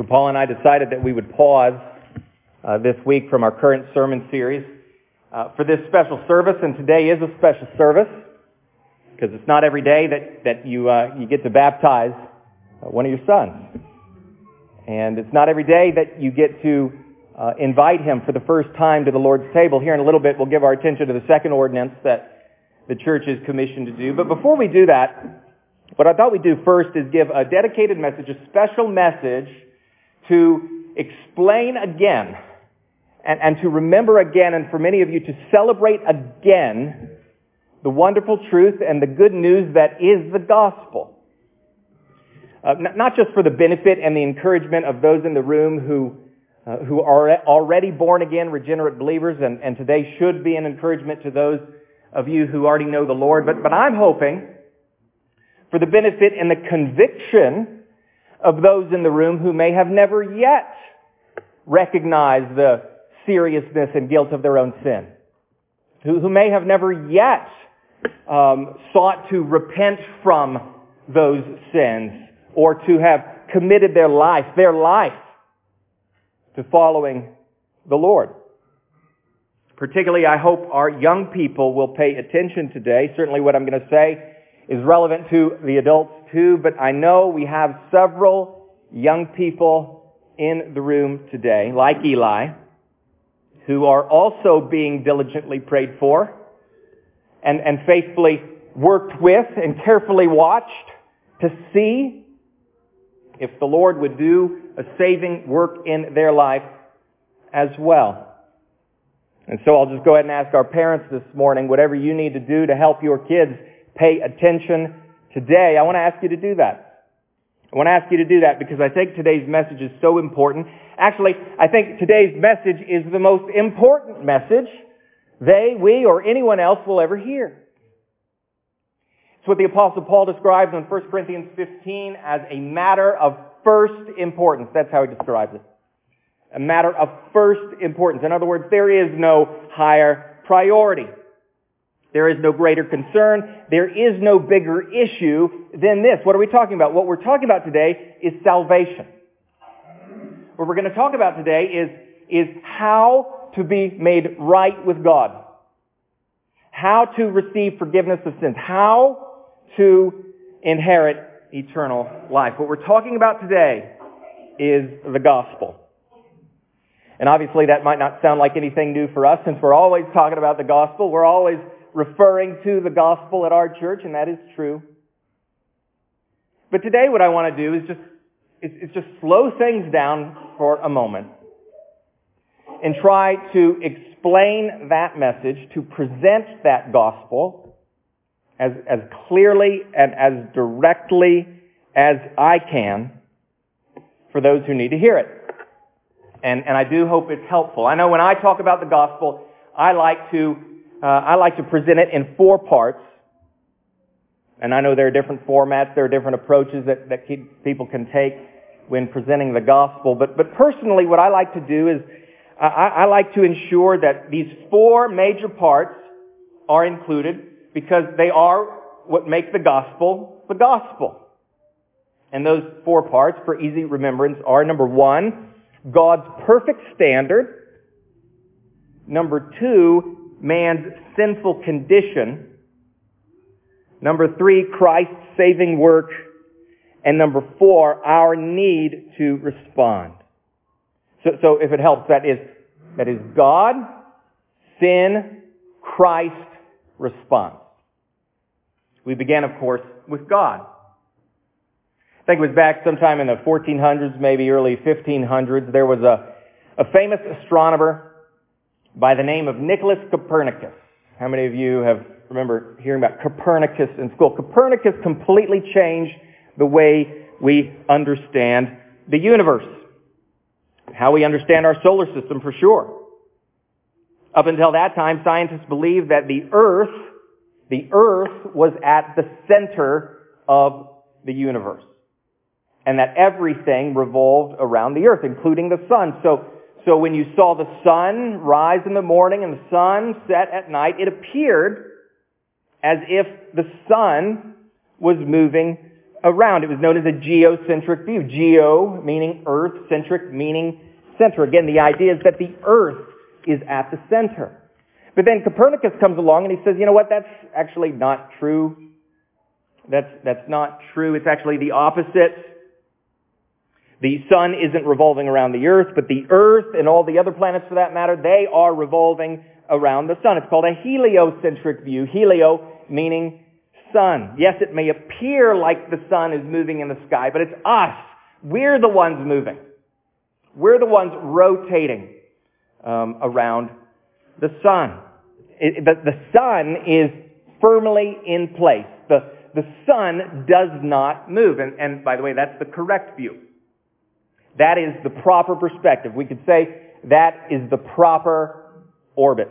So Paul and I decided that we would pause this week from our current sermon series for this special service, and today is a special service because it's not every day that you get to baptize one of your sons. And it's not every day that you get to invite him for the first time to the Lord's table. Here in a little bit we'll give our attention to the second ordinance that the church is commissioned to do. But before we do that, what I thought we'd do first is give a dedicated message, a special message to explain again and to remember again, and for many of you to celebrate again the wonderful truth and the good news that is the gospel. Not just for the benefit and the encouragement of those in the room who are already born again, regenerate believers, and today should be an encouragement to those of you who already know the Lord, but I'm hoping for the benefit and the conviction of those in the room who may have never yet recognized the seriousness and guilt of their own sin, who may have never yet sought to repent from those sins or to have committed their life to following the Lord. Particularly, I hope our young people will pay attention today. Certainly what I'm going to say is relevant to the adults too, but I know we have several young people in the room today, like Eli, who are also being diligently prayed for and faithfully worked with and carefully watched to see if the Lord would do a saving work in their life as well. And so I'll just go ahead and ask our parents this morning, whatever you need to do to help your kids pay attention today, I want to ask you to do that. I want to ask you to do that because I think today's message is so important. Actually, I think today's message is the most important message we, or anyone else will ever hear. It's what the Apostle Paul describes in 1 Corinthians 15 as a matter of first importance. That's how he describes it. A matter of first importance. In other words, there is no higher priority. There is no greater concern. There is no bigger issue than this. What are we talking about? What we're talking about today is salvation. What we're going to talk about today is how to be made right with God. How to receive forgiveness of sins. How to inherit eternal life. What we're talking about today is the gospel. And obviously that might not sound like anything new for us since we're always talking about the gospel. We're always referring to the gospel at our church, and that is true. But today what I want to do is just slow things down for a moment and try to explain that message, to present that gospel as clearly and as directly as I can for those who need to hear it. And I do hope it's helpful. I know when I talk about the gospel, I like to present it in 4 parts. And I know there are different formats, there are different approaches that people can take when presenting the gospel. But personally, what I like to do is I like to ensure that these 4 major parts are included because they are what make the gospel the gospel. And those 4 parts, for easy remembrance, are number 1, God's perfect standard. Number 2, man's sinful condition. Number 3, Christ's saving work. And number 4, our need to respond. So if it helps, that is God, sin, Christ, response. We began, of course, with God. I think it was back sometime in the 1400s, maybe early 1500s. There was a famous astronomer by the name of Nicholas Copernicus. How many of you remember hearing about Copernicus in school? Copernicus completely changed the way we understand the universe. How we understand our solar system, for sure. Up until that time, scientists believed that the Earth was at the center of the universe. And that everything revolved around the earth, including the sun. So when you saw the sun rise in the morning and the sun set at night, it appeared as if the sun was moving around. It was known as a geocentric view. Geo meaning earth, centric meaning center. Again, the idea is that the earth is at the center. But then Copernicus comes along and he says, you know what, that's actually not true. That's not true. It's actually the opposite. The sun isn't revolving around the earth, but the earth and all the other planets for that matter, they are revolving around the sun. It's called a heliocentric view. Helio meaning sun. Yes, it may appear like the sun is moving in the sky, but it's us. We're the ones moving. We're the ones rotating around the sun. The sun is firmly in place. The sun does not move. And by the way, that's the correct view. That is the proper perspective. We could say that is the proper orbit.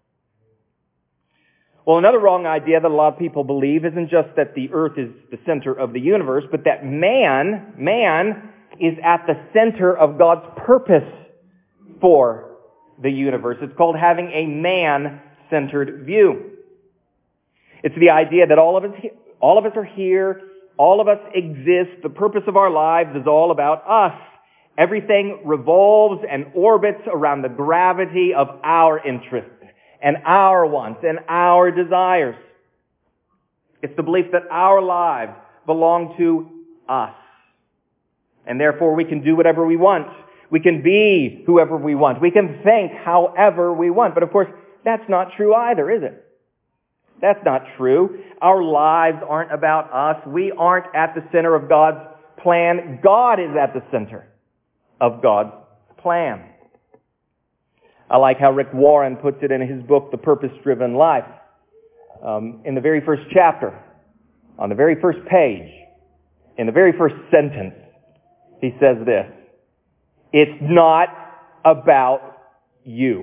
Well, another wrong idea that a lot of people believe isn't just that the earth is the center of the universe, but that man is at the center of God's purpose for the universe. It's called having a man-centered view. It's the idea that all of us are here, all of us exist, the purpose of our lives is all about us. Everything revolves and orbits around the gravity of our interests and our wants and our desires. It's the belief that our lives belong to us. And therefore we can do whatever we want. We can be whoever we want. We can think however we want. But of course, that's not true either, is it? That's not true. Our lives aren't about us. We aren't at the center of God's plan. God is at the center of God's plan. I like how Rick Warren puts it in his book, The Purpose-Driven Life. In the very first chapter, on the very first page, in the very first sentence, he says this: it's not about you.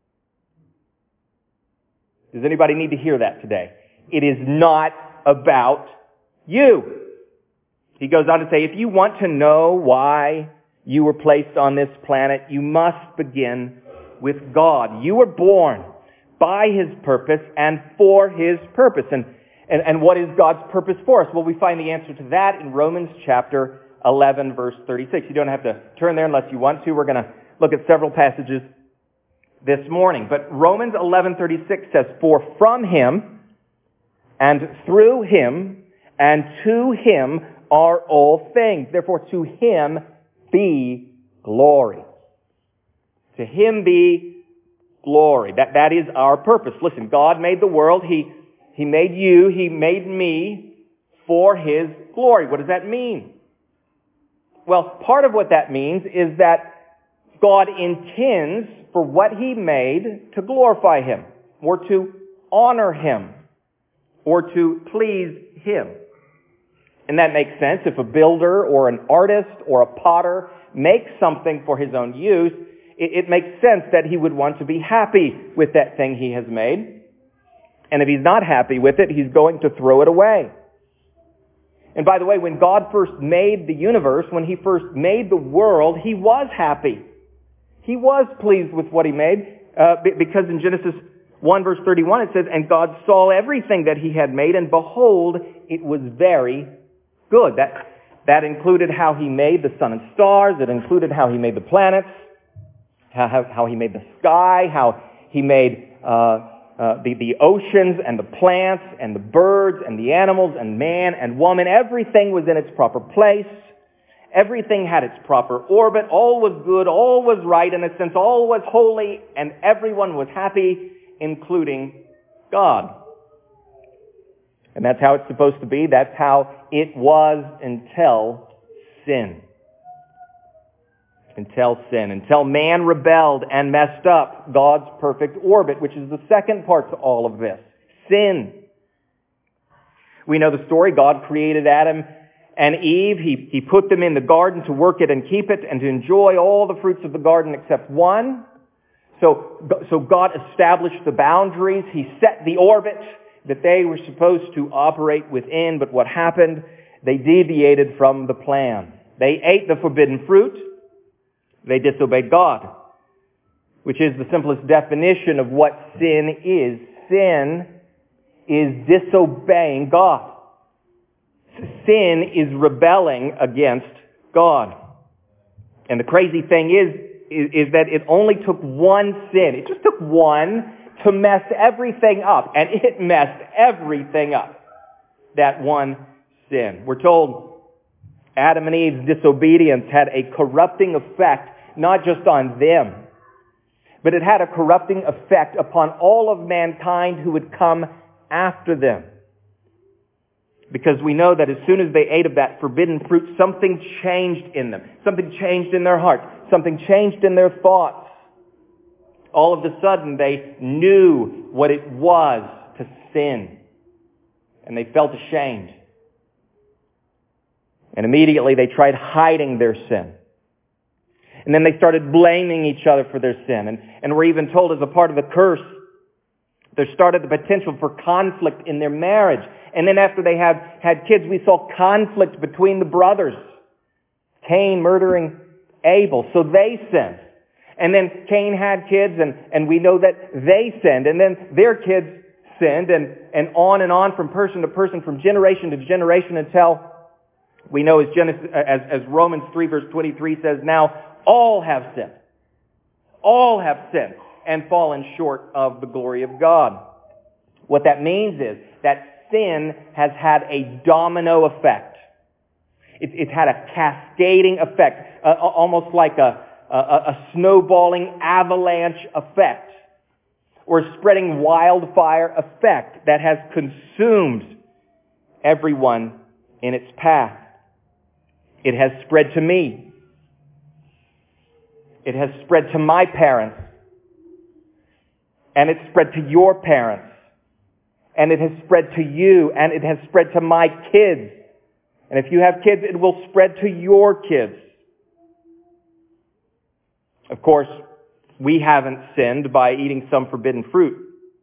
Does anybody need to hear that today? It is not about you. He goes on to say, if you want to know why you were placed on this planet, you must begin with God. You were born by His purpose and for His purpose. And what is God's purpose for us? Well, we find the answer to that in Romans chapter 11, verse 36. You don't have to turn there unless you want to. We're going to look at several passages this morning. But Romans 11:36 says, for from Him and through Him and to Him are all things. Therefore, to Him be glory. To Him be glory. That is our purpose. Listen, God made the world. He made you. He made me for His glory. What does that mean? Well, part of what that means is that God intends for what He made to glorify Him, or to honor Him, or to please Him. And that makes sense. If a builder or an artist or a potter makes something for his own use, it makes sense that he would want to be happy with that thing he has made. And if he's not happy with it, he's going to throw it away. And by the way, when God first made the universe, when He first made the world, He was happy. He was pleased with what He made, because in Genesis 1 verse 31 it says, and God saw everything that He had made, and behold, it was very good. That included how He made the sun and stars. It included how He made the planets, how He made the sky, how He made the oceans and the plants and the birds and the animals and man and woman. Everything was in its proper place. Everything had its proper orbit. All was good. All was right. In a sense, all was holy, and everyone was happy, including God. And that's how it's supposed to be. That's how it was until sin. Until man rebelled and messed up God's perfect orbit, which is the second part to all of this. Sin. We know the story. God created Adam and Eve. He put them in the garden to work it and keep it and to enjoy all the fruits of the garden except one. So God established the boundaries. He set the orbit that they were supposed to operate within. But what happened? They deviated from the plan. They ate the forbidden fruit. They disobeyed God, which is the simplest definition of what sin is. Sin is disobeying God. sin is rebelling against God. And the crazy thing is that it only took one sin. It just took one to mess everything up. And it messed everything up. That one sin. We're told Adam and Eve's disobedience had a corrupting effect, not just on them, but it had a corrupting effect upon all of mankind who would come after them. Because we know that as soon as they ate of that forbidden fruit, something changed in them. Something changed in their hearts. Something changed in their thoughts. All of a sudden, they knew what it was to sin. And they felt ashamed. And immediately they tried hiding their sin. And then they started blaming each other for their sin. And we're even told as a part of the curse, there started the potential for conflict in their marriage. And then after they had kids, we saw conflict between the brothers. Cain murdering Abel. So they sinned. And then Cain had kids, and we know that they sinned. And then their kids sinned, and on from person to person, from generation to generation, until we know as Romans 3 verse 23 says, now all have sinned. All have sinned and fallen short of the glory of God. What that means is that sin has had a domino effect. It's had a cascading effect, almost like a snowballing avalanche effect, or a spreading wildfire effect that has consumed everyone in its path. It has spread to me. It has spread to my parents. And it's spread to your parents. And it has spread to you. And it has spread to my kids. And if you have kids, it will spread to your kids. Of course, we haven't sinned by eating some forbidden fruit.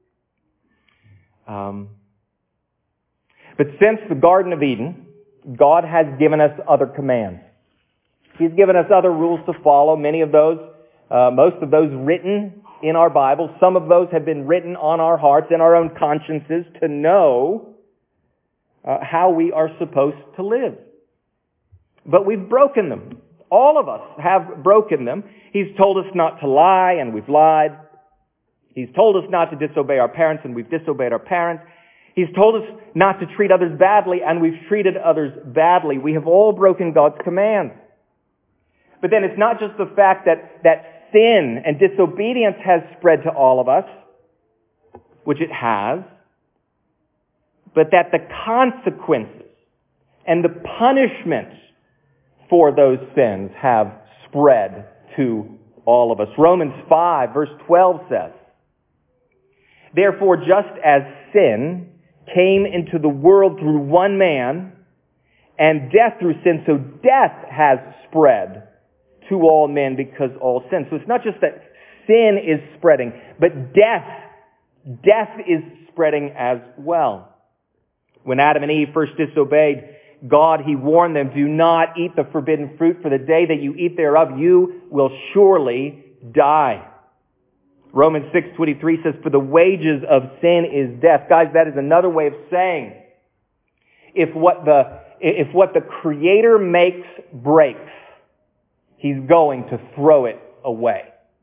But since the Garden of Eden, God has given us other commands. He's given us other rules to follow. Many of those, most of those written in our Bible. Some of those have been written on our hearts and our own consciences to know how we are supposed to live. But we've broken them. All of us have broken them. He's told us not to lie, and we've lied. He's told us not to disobey our parents, and we've disobeyed our parents. He's told us not to treat others badly, and we've treated others badly. We have all broken God's commands. But then it's not just the fact that sin and disobedience has spread to all of us, which it has, but that the consequences and the punishments for those sins have spread to all of us. Romans 5 verse 12 says, therefore, just as sin came into the world through one man, and death through sin, so death has spread to all men because all sin. So it's not just that sin is spreading, but death is spreading as well. When Adam and Eve first disobeyed God, He warned them, do not eat the forbidden fruit, for the day that you eat thereof, you will surely die. Romans 6:23 says, for the wages of sin is death. Guys, that is another way of saying, if what the Creator makes breaks, He's going to throw it away.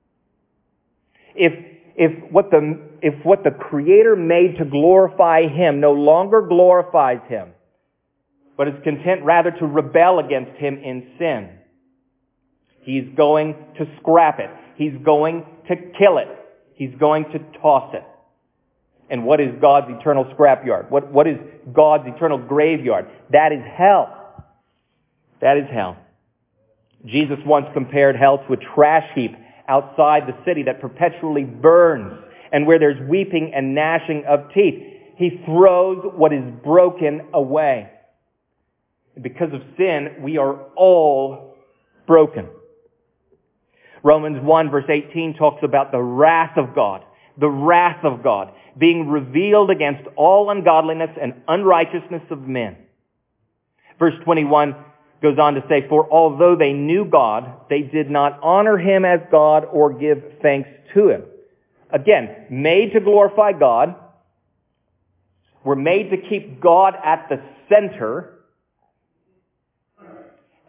If what the Creator made to glorify Him no longer glorifies Him, but is content rather to rebel against Him in sin, He's going to scrap it. He's going to kill it. He's going to toss it. And what is God's eternal scrapyard? What is God's eternal graveyard? That is hell. That is hell. Jesus once compared hell to a trash heap outside the city that perpetually burns and where there's weeping and gnashing of teeth. He throws what is broken away. Because of sin, we are all broken. Romans 1 verse 18 talks about the wrath of God being revealed against all ungodliness and unrighteousness of men. Verse 21 goes on to say, for although they knew God, they did not honor Him as God or give thanks to Him. Again, made to glorify God. We're made to keep God at the center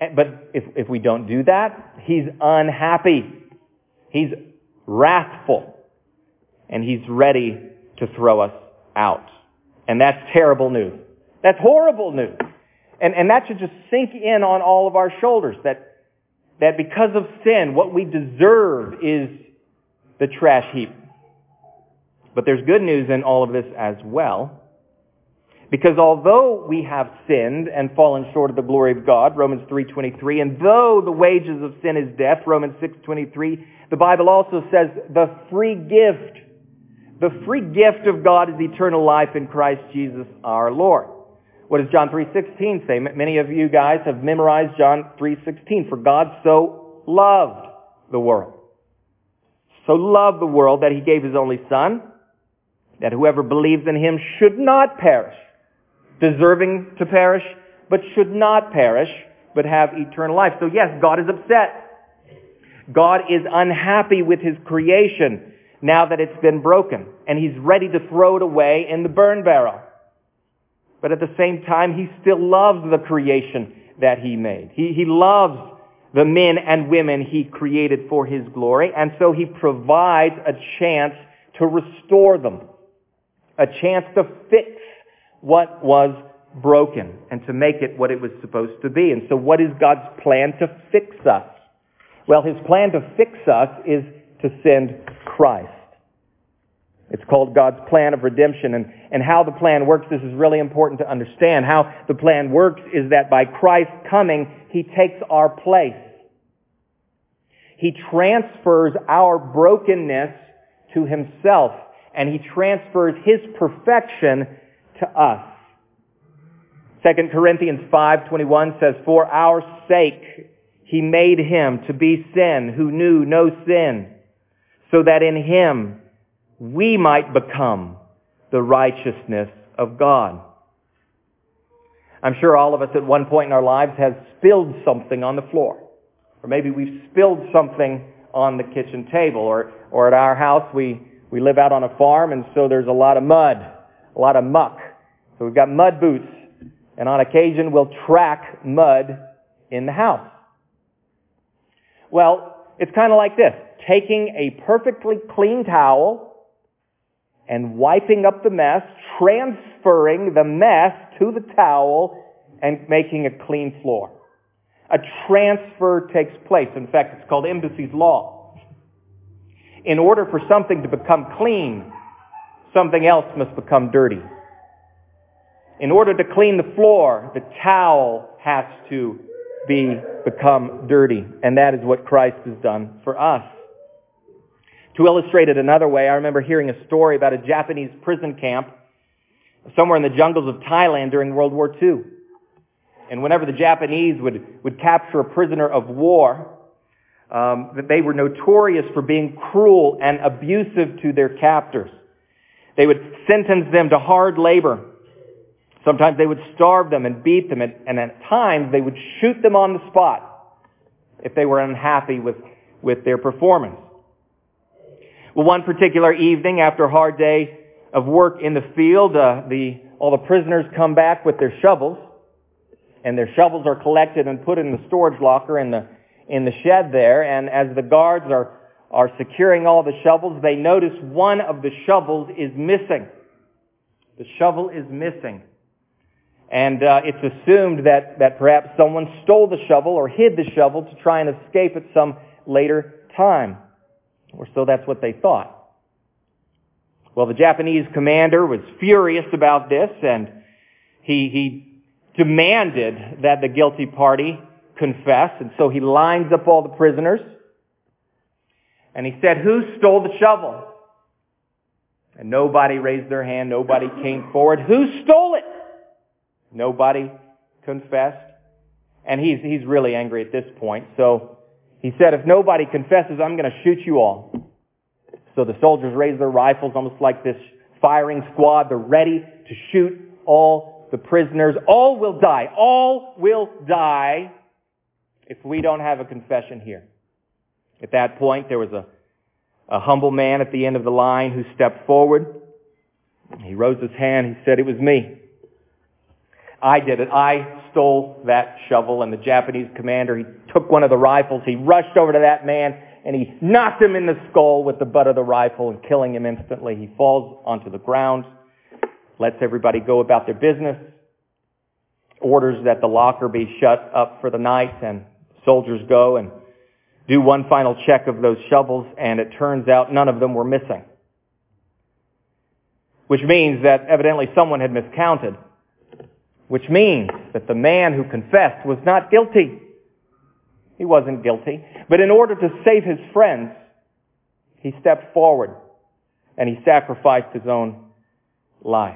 But if we don't do that, He's unhappy. He's wrathful. And He's ready to throw us out. And that's terrible news. That's horrible news. And that should just sink in on all of our shoulders. That because of sin, what we deserve is the trash heap. But there's good news in all of this as well. Because although we have sinned and fallen short of the glory of God, Romans 3:23, and though the wages of sin is death, Romans 6:23, the Bible also says the free gift of God is eternal life in Christ Jesus our Lord. What does John 3:16 say? Many of you guys have memorized John 3:16. For God so loved the world. So loved the world that He gave His only Son, that whoever believes in Him should not perish, deserving to perish, but should not perish, but have eternal life. So yes, God is upset. God is unhappy with His creation now that it's been broken, and He's ready to throw it away in the burn barrel. But at the same time, He still loves the creation that He made. He loves the men and women He created for His glory, and so He provides a chance to restore them, a chance to fix what was broken and to make it what it was supposed to be. And so what is God's plan to fix us? Well, His plan to fix us is to send Christ. It's called God's plan of redemption. And how the plan works, this is really important to understand. How the plan works is that by Christ coming, He takes our place. He transfers our brokenness to Himself, and He transfers His perfection to us. 2 Corinthians 5:21 says, for our sake He made Him to be sin who knew no sin, so that in Him we might become the righteousness of God. I'm sure all of us at one point in our lives has spilled something on the floor. Or maybe we've spilled something on the kitchen table. Or at our house, we live out on a farm, and so there's a lot of mud, a lot of muck. So we've got mud boots. And on occasion, we'll track mud in the house. Well, it's kind of like this. Taking a perfectly clean towel and wiping up the mess, transferring the mess to the towel, and making a clean floor. A transfer takes place. In fact, it's called Embassy's Law. In order for something to become clean, something else must become dirty. In order to clean the floor, the towel has to become dirty. And that is what Christ has done for us. To illustrate it another way, I remember hearing a story about a Japanese prison camp somewhere in the jungles of Thailand during World War II. And whenever the Japanese would capture a prisoner of war, they were notorious for being cruel and abusive to their captors. They would sentence them to hard labor. Sometimes they would starve them and beat them, and at times they would shoot them on the spot if they were unhappy with their performance. Well, one particular evening, after a hard day of work in the field, all the prisoners come back with their shovels, and their shovels are collected and put in the storage locker in the shed there. And as the guards are securing all the shovels, they notice one of the shovels is missing. The shovel is missing. And it's assumed that perhaps someone stole the shovel or hid the shovel to try and escape at some later time. Or so that's what they thought. Well, the Japanese commander was furious about this, and he demanded that the guilty party confess. And so he lines up all the prisoners, and he said, who stole the shovel? And nobody raised their hand. Nobody came forward. Who stole it? Nobody confessed. And he's really angry at this point. So he said, if nobody confesses, I'm going to shoot you all. So the soldiers raise their rifles almost like this firing squad. They're ready to shoot all the prisoners. All will die. All will die if we don't have a confession here. At that point, there was a humble man at the end of the line who stepped forward. He rose his hand. He said, it was me. I did it. I stole that shovel, and the Japanese commander, he took one of the rifles, he rushed over to that man, and he knocked him in the skull with the butt of the rifle, and killing him instantly. He falls onto the ground, lets everybody go about their business, orders that the locker be shut up for the night, and soldiers go and do one final check of those shovels, and it turns out none of them were missing. Which means that evidently someone had miscounted. Which means that the man who confessed was not guilty. He wasn't guilty. But in order to save his friends, he stepped forward and he sacrificed his own life.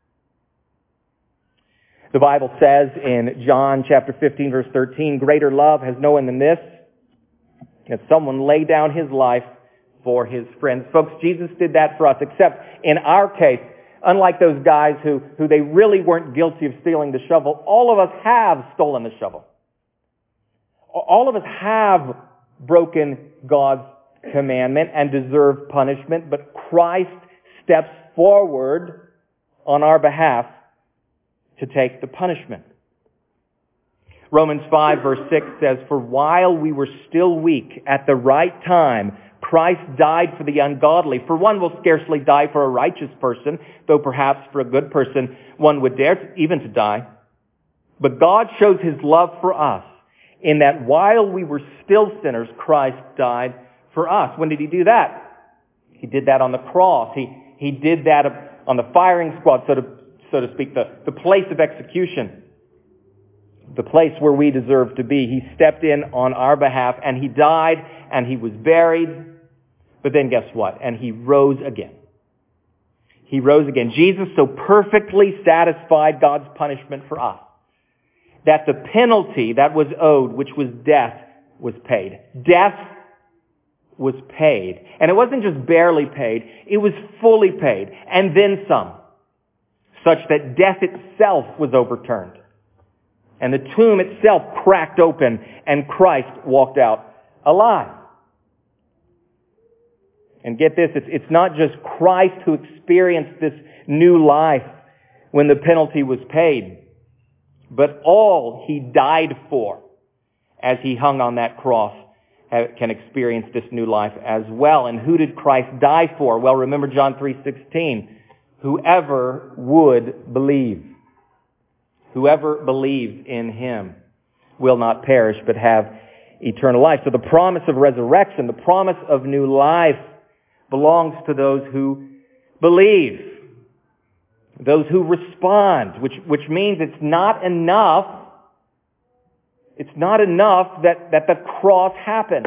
The Bible says in John chapter 15 verse 13, greater love has no one than this, that someone lay down his life for his friends. Folks, Jesus did that for us, except in our case, unlike those guys who they really weren't guilty of stealing the shovel, all of us have stolen the shovel. All of us have broken God's commandment and deserve punishment, but Christ steps forward on our behalf to take the punishment. Romans 5 verse 6 says, for while we were still weak, at the right time, Christ died for the ungodly. For one will scarcely die for a righteous person, though perhaps for a good person one would dare even to die. But God shows His love for us in that while we were still sinners, Christ died for us. When did He do that? He did that on the cross. He did that on the firing squad, so to speak, the place of execution, the place where we deserve to be. He stepped in on our behalf, and He died, and He was buried. But then guess what? And He rose again. He rose again. Jesus so perfectly satisfied God's punishment for us that the penalty that was owed, which was death, was paid. Death was paid. And it wasn't just barely paid. It was fully paid. And then some. Such that death itself was overturned. And the tomb itself cracked open and Christ walked out alive. And get this, it's not just Christ who experienced this new life when the penalty was paid, but all He died for as He hung on that cross can experience this new life as well. And who did Christ die for? Well, remember John 3:16. Whoever would believe. Whoever believes in Him will not perish but have eternal life. So the promise of resurrection, the promise of new life belongs to those who believe. Those who respond, which means it's not enough that the cross happened.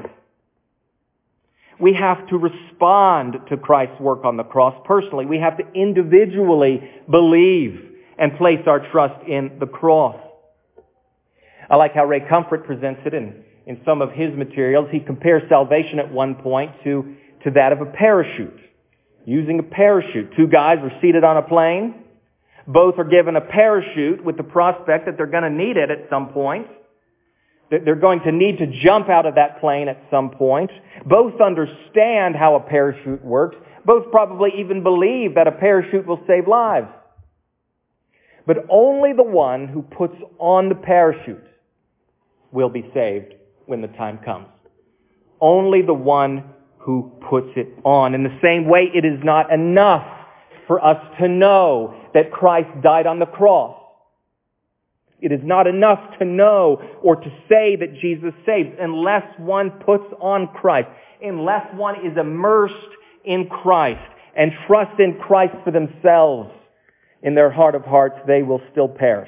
We have to respond to Christ's work on the cross personally. We have to individually believe and place our trust in the cross. I like how Ray Comfort presents it in some of his materials. He compares salvation at one point to that of a parachute. Using a parachute. Two guys are seated on a plane. Both are given a parachute with the prospect that they're going to need it at some point. That they're going to need to jump out of that plane at some point. Both understand how a parachute works. Both probably even believe that a parachute will save lives. But only the one who puts on the parachute will be saved when the time comes. Only the one who puts it on. In the same way, it is not enough for us to know that Christ died on the cross. It is not enough to know or to say that Jesus saves unless one puts on Christ, unless one is immersed in Christ and trusts in Christ for themselves. In their heart of hearts, they will still perish.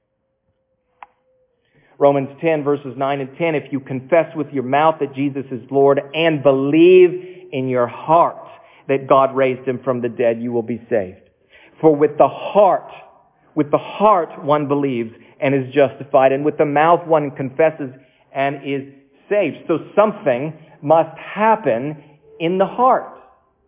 Romans 10 verses 9 and 10, if you confess with your mouth that Jesus is Lord and believe in your heart that God raised Him from the dead, you will be saved. For with the heart one believes and is justified, and with the mouth one confesses and is saved. So something must happen in the heart.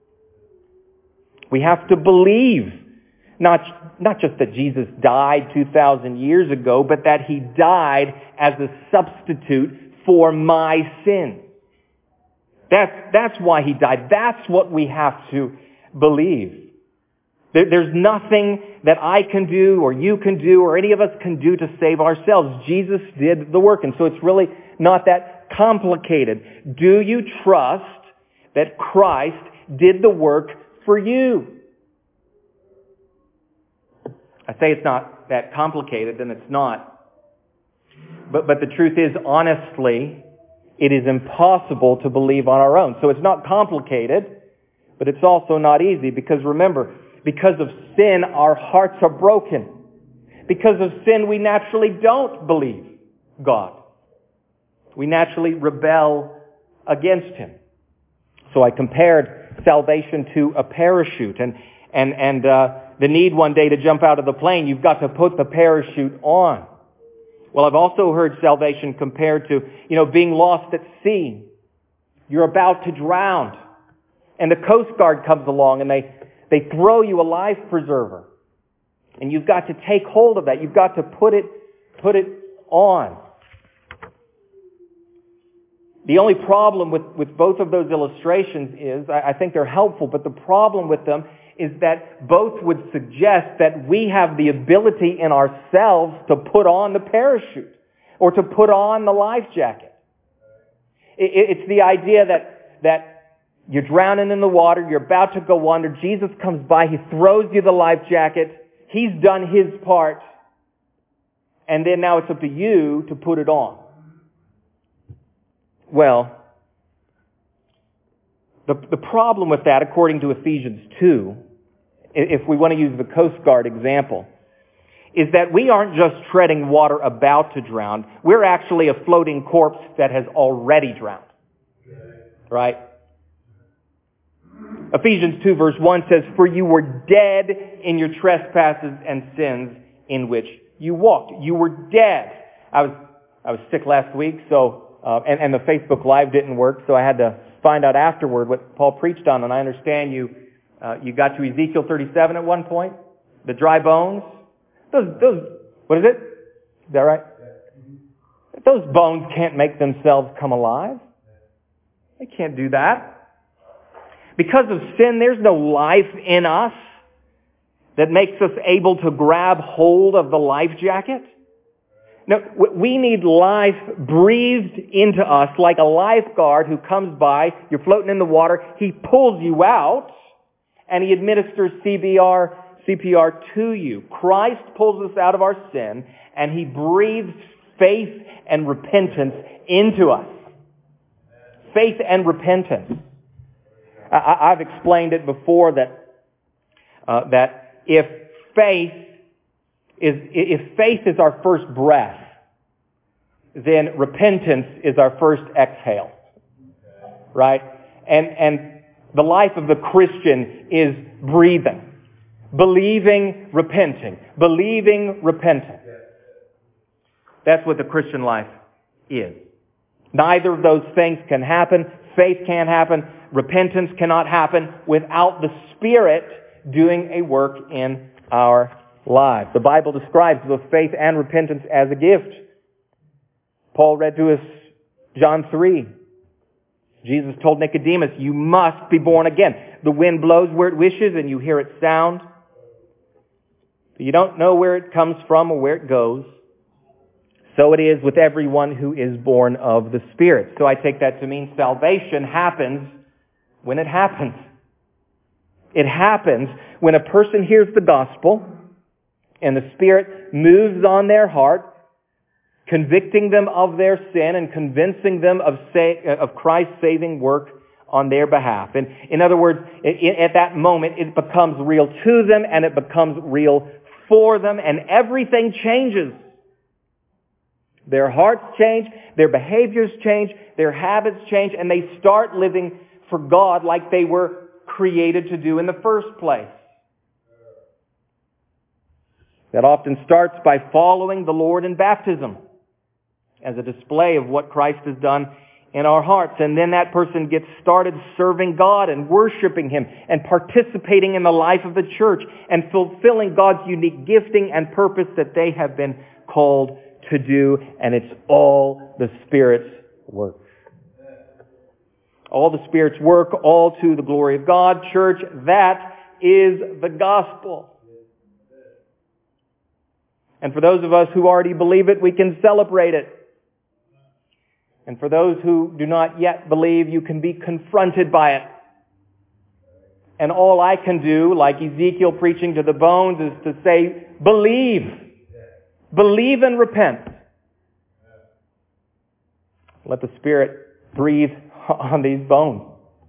We have to believe, not just that Jesus died 2,000 years ago, but that He died as a substitute for my sin. That's why He died. That's what we have to believe. There's nothing that I can do or you can do or any of us can do to save ourselves. Jesus did the work, and so it's really not that complicated. Do you trust that Christ did the work for you? I say it's not that complicated, then it's not. But the truth is, honestly, it is impossible to believe on our own. So it's not complicated, but it's also not easy, because remember, because of sin, our hearts are broken. Because of sin, we naturally don't believe God. We naturally rebel against Him. So I compared salvation to a parachute, and the need one day to jump out of the plane, you've got to put the parachute on. Well, I've also heard salvation compared to, being lost at sea. You're about to drown, and the Coast Guard comes along, and they throw you a life preserver. And you've got to take hold of that. You've got to put it on. The only problem with both of those illustrations is, I think they're helpful, but the problem with them is that both would suggest that we have the ability in ourselves to put on the parachute or to put on the life jacket. It's the idea that you're drowning in the water, you're about to go under, Jesus comes by, He throws you the life jacket, He's done His part, and then now it's up to you to put it on. Well, the problem with that, according to Ephesians 2, if we want to use the Coast Guard example, is that we aren't just treading water about to drown. We're actually a floating corpse that has already drowned. Right? Ephesians 2 verse 1 says, "For you were dead in your trespasses and sins in which you walked." You were dead. I was sick last week, so and the Facebook Live didn't work, so I had to find out afterward what Paul preached on. And I understand you got to Ezekiel 37 at one point, the dry bones. Those what is it? Is that right? Those bones can't make themselves come alive. They can't do that. Because of sin, there's no life in us that makes us able to grab hold of the life jacket. No, we need life breathed into us like a lifeguard who comes by, you're floating in the water, he pulls you out, and he administers CPR to you. Christ pulls us out of our sin, and He breathes faith and repentance into us. Faith and repentance. I've explained it before that if faith is our first breath, then repentance is our first exhale. Right? And the life of the Christian is breathing, believing, repenting, believing, repenting. That's what the Christian life is. Neither of those things can happen. Faith can't happen. Repentance cannot happen without the Spirit doing a work in our lives. The Bible describes both faith and repentance as a gift. Paul read to us John 3. Jesus told Nicodemus, "You must be born again. The wind blows where it wishes and you hear its sound, but you don't know where it comes from or where it goes. So it is with everyone who is born of the Spirit." So I take that to mean salvation happens when it happens. It happens when a person hears the gospel and the Spirit moves on their heart, convicting them of their sin and convincing them of Christ's saving work on their behalf. And in other words, at that moment, it becomes real to them and it becomes real for them, and everything changes. Their hearts change, their behaviors change, their habits change, and they start living for God like they were created to do in the first place. That often starts by following the Lord in baptism as a display of what Christ has done in our hearts. And then that person gets started serving God and worshiping Him and participating in the life of the church and fulfilling God's unique gifting and purpose that they have been called to do. And it's all the Spirit's work. All the Spirit's work, all to the glory of God. Church, that is the gospel. And for those of us who already believe it, we can celebrate it. And for those who do not yet believe, you can be confronted by it. And all I can do, like Ezekiel preaching to the bones, is to say, believe. Believe and repent. Let the Spirit breathe on these bones.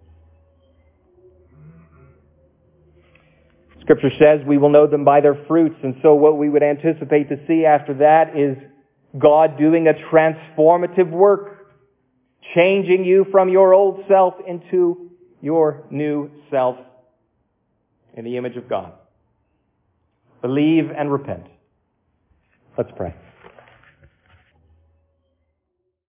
Scripture says we will know them by their fruits, and so what we would anticipate to see after that is God doing a transformative work, changing you from your old self into your new self in the image of God. Believe and repent. Let's pray.